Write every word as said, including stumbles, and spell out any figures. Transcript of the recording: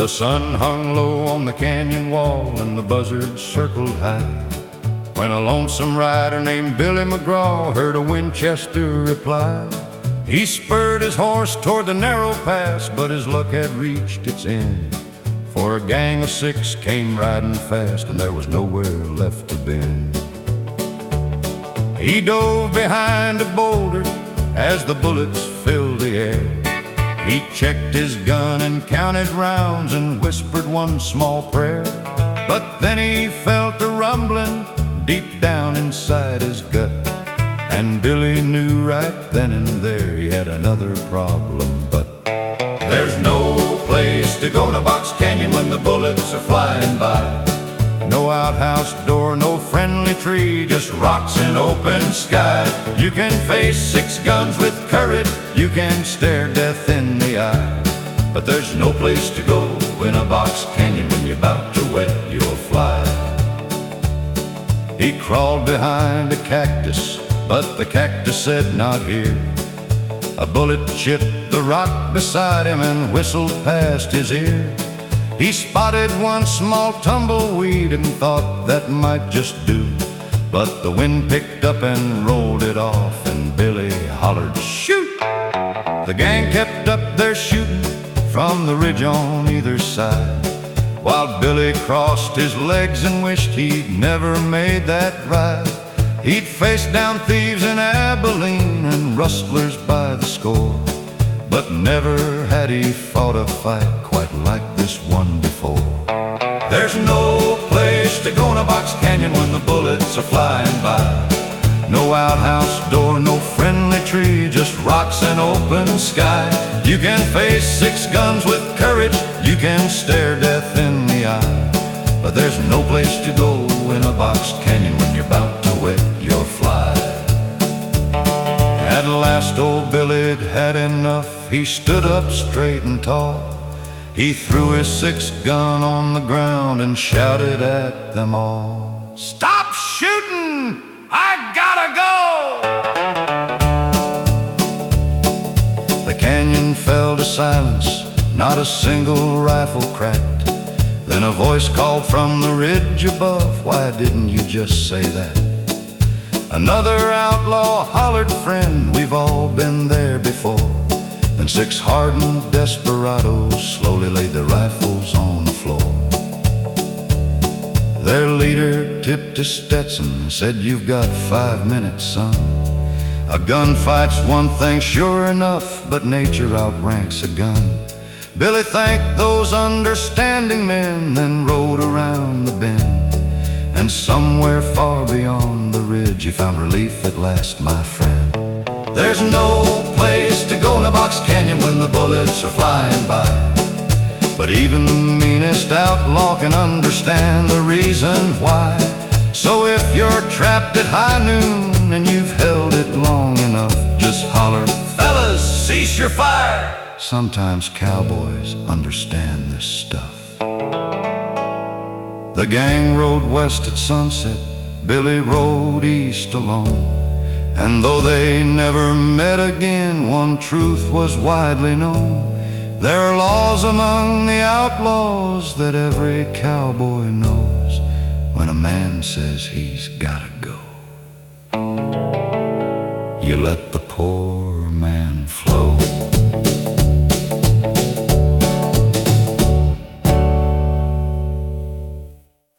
The sun hung low on the canyon wall and the buzzards circled high, when a lonesome rider named Billy McGraw heard a Winchester reply. He spurred his horse toward the narrow pass, but his luck had reached its end, for a gang of six came riding fast and there was nowhere left to bend. He dove behind a boulder as the bullets filled the air. He checked his gun and counted rounds and whispered one small prayer. But then he felt a rumbling deep down inside his gut, and Billy knew right then and there he had another problem. But there's no place to go to Box Canyon when the bullets are flying by. No outhouse door, no friendly tree, just rocks and open sky. You can face six guns with courage, you can stare death in the eye, but there's no place to go in a Box Canyon when you're about to wet your fly. He crawled behind a cactus, but the cactus said not here. A bullet chipped the rock beside him and whistled past his ear. He spotted one small tumbleweed and thought that might just do, but the wind picked up and rolled it off, and Billy hollered, "Shoot!" The gang kept up their shooting from the ridge on either side, while Billy crossed his legs and wished he'd never made that ride. He'd faced down thieves in Abilene and rustlers by the score, but never had he fought a fight quite like this one before. There's no place to go in a Box Canyon when the bullets are flying by. No outhouse door, no friendly tree, just rocks and open sky. You can face six guns with courage, you can stare death in the eye, but there's no place to go in a Box Canyon when you're about to wet your fly. At last old Billy'd had enough. He stood up straight and tall. He threw his six gun on the ground and shouted at them all, "Stop shooting! I gotta go!" The canyon fell to silence, not a single rifle cracked. Then a voice called from the ridge above, "Why didn't you just say that?" Another outlaw hollered, "Friend, we've all been there before." And six hardened desperados slowly laid their rifles on the floor. Their leader tipped his Stetson and said, "You've got five minutes, son. A gunfight's one thing sure enough, but nature outranks a gun." Billy thanked those understanding men, then rode around the bend, and somewhere far beyond the ridge he found relief at last, my friend. There's no place to go in a Box Canyon when the bullets are flying by, but even the meanest outlaw can understand the reason why. So if you're trapped at high noon and you've held it long enough, just holler, "Fellas, cease your fire!" Sometimes cowboys understand this stuff. The gang rode west at sunset, Billy rode east alone, and though they never met again, one truth was widely known: there are laws among the outlaws that every cowboy knows. When a man says he's gotta go, you let the poor man